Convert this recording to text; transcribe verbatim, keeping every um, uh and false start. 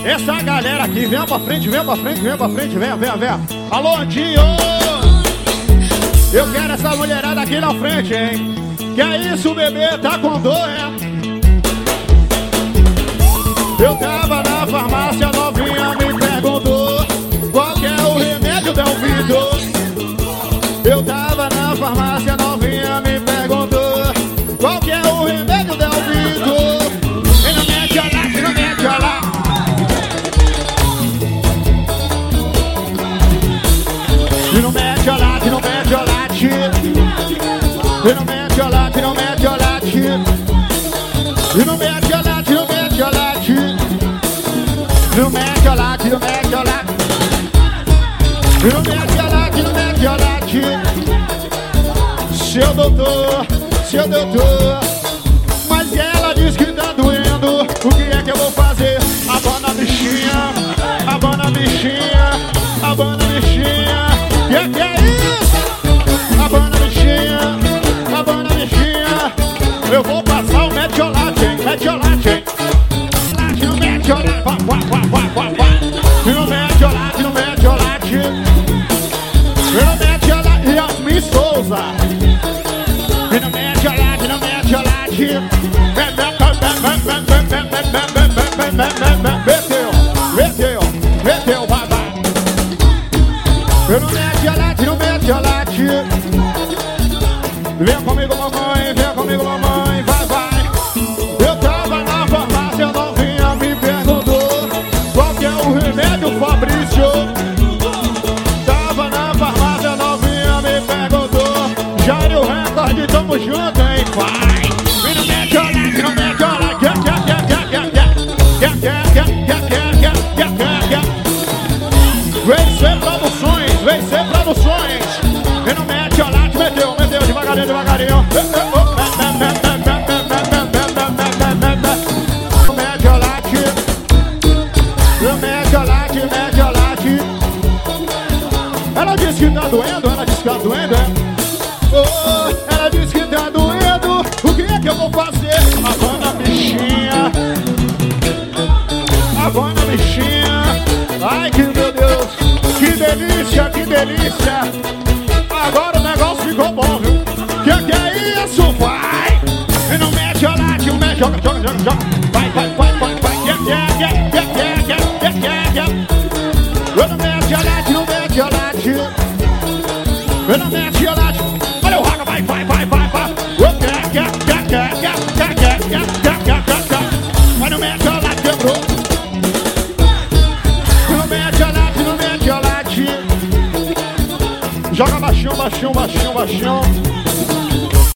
Essa galera aqui, vem pra frente, vem pra frente, vem pra frente, vem, vem, vem. Alô, Andinho! Eu quero essa mulherada aqui na frente, hein? Que é isso, bebê? Tá com dor, é? Eu tava na farmácia, novinha me perguntou qual que é o remédio del Vitor. Eu tava na farmácia, novinha me perguntou qual que é o remédio del Vitor. E não mete a lá, e não mete a lá. E não mete a lá, e não mete a lá, e não mete a lá, e não mete a lá, e não mete a lá, e não mete a lá. Não mete a late, não mete a late. Não mete a late, não mete a late. Seu doutor, seu doutor. Mas ela diz que tá doendo. O que é que eu vou fazer? Abana a bichinha, abana a bichinha, abana a bichinha. Que que é isso? Abana a bichinha, abana a bichinha. Eu vou passar o metiolate, hein? Metiolate, hein? Late, não metiolate. E não mete a late, não mete a late. E não mete a late, Yasmin Souza. E não mete a late, não mete a late. Meteu, meteu, meteu, vai, vai. E não mete a late, não mete a late. Vem comigo, mamãe, vem comigo, mamãe, vai, vai. Eu tava na farmácia, novinha me perguntou qual que é o remédio, Fabrício. Tava na farmácia, novinha me perguntou. Jair o recorde, tamo junto, hein, pai. E não mete a late, não mete a late. Quer, quer, quer, quer, quer, quer, quer, quer, quer, quer, quer, quer, quer. Vem ser produções, vem ser produções. E não mete a late, meteu, meteu, devagarinho, devagarinho. Ela disse que tá doendo, ela disse que tá doendo, é? Oh, ela disse que tá doendo. O que é que eu vou fazer? Abana a bichinha, abana a bichinha. Ai, que meu Deus, que delícia, que delícia. Agora o negócio ficou bom, viu? Que que é isso? Vai! E não mete a late, não mete, joga, joga, joga, joga. Vai, vai, vai, vai, vai. Que que é, que que é, que que é, que que é. Eu não mete a late, não mete a late. Eu não mete a late. Olha o raga, vai, vai, vai, vai, vai. O que que é, que que é, que que é, que que é, que que é. Mas não mete a late, quebrou. Não mete a late, não mete a late. Joga baixinho, baixinho, baixinho, baixinho.